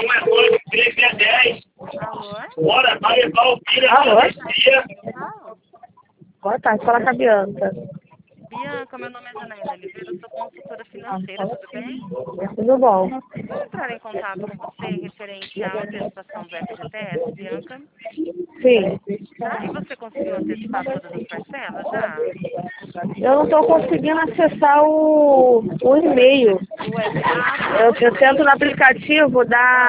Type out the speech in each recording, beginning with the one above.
Alô? Bora, vai levar o filho à travessia. Boa tarde, fala com a Bianca. Bianca, meu nome é Janaína Oliveira, eu sou consultora financeira, tudo bem? Tudo bom? Vou entrar em contato com você referente à antecipação do FGTS, Bianca. Sim. Tá? E você conseguiu antecipar todas as parcelas já? Eu não estou conseguindo acessar o e-mail. Eu tento no aplicativo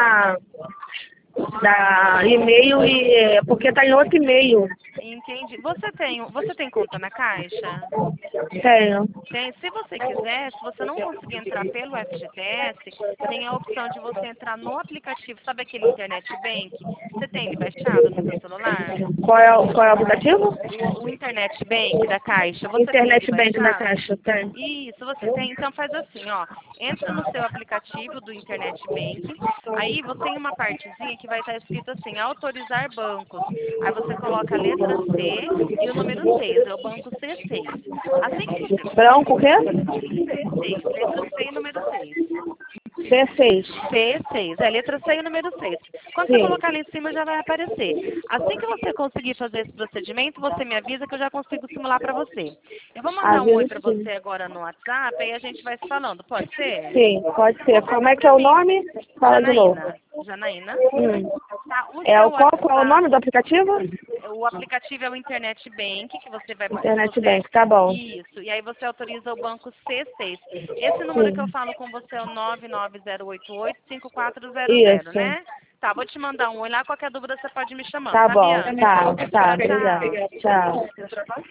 da e-mail porque está em outro e-mail. Entendi. Você tem conta na Caixa? Tenho. Tem. Se você quiser, se você não conseguir entrar pelo FGTS, tem a opção de você entrar no aplicativo. Sabe aquele Internet Bank? Você tem ele baixado no seu celular? Qual é o aplicativo? O Internet Bank da Caixa. Você Internet tem ele Bank da baixado? Caixa, tem. Isso, você tem. Então faz assim, ó. Entra no seu aplicativo do Internet Bank. Aí você tem uma partezinha que vai estar escrito assim, autorizar bancos. Aí você coloca a letra C e o número 6, é o banco C6. Assim que você... Branco o quê? C6, letra C e número 6. C6. C6, é letra C e número 6. Quando você Sim. colocar ali em cima já vai aparecer. Assim que você conseguir fazer esse procedimento, você me avisa que eu já consigo simular para você. Eu vou mandar um oi para Sim. você agora no WhatsApp, aí a gente vai se falando, pode ser? Sim, pode ser. Como é que é o nome? Fala de novo. Janaína. Tá, Qual é o nome do aplicativo? O aplicativo é o Internet Bank, que você vai... Internet Bank, tá bom. Isso, e aí você autoriza o banco C6. Esse número que eu falo com você é o 99088-5400, Isso. né? Tá, vou te mandar um oi lá, qualquer dúvida você pode me chamar. Tá bom, Bianca? tá, Tchau, obrigada. Tchau.